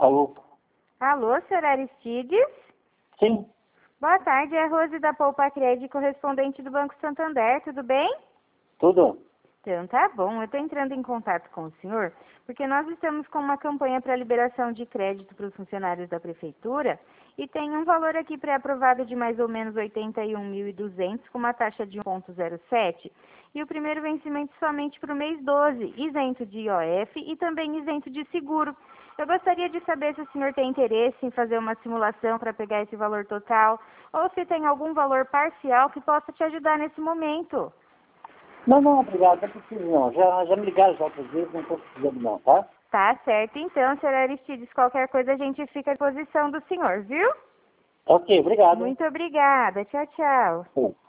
Alô? Alô, senhor Aristides? Sim, Boa tarde, é a Rose da Poupa Crédito, correspondente do Banco Santander, tudo bem? tudo? Então, tá bom. Eu estou entrando em contato com o senhor, porque nós estamos com uma campanha para liberação de crédito para os funcionários da Prefeitura e tem um valor aqui pré-aprovado de mais ou menos 81.200 com uma taxa de 1,07 e o primeiro vencimento somente para o mês 12, isento de IOF e também isento de seguro. Eu gostaria de saber se o senhor tem interesse em fazer uma simulação para pegar esse valor total ou se tem algum valor parcial que possa te ajudar nesse momento. Não, obrigado, não preciso não. Já me ligaram já outras vezes, não estou precisando não, tá? Tá certo, então, senhor Aristides, qualquer coisa a gente fica à disposição do senhor, viu? Ok, obrigado. Muito obrigada. Tchau, tchau. Sim.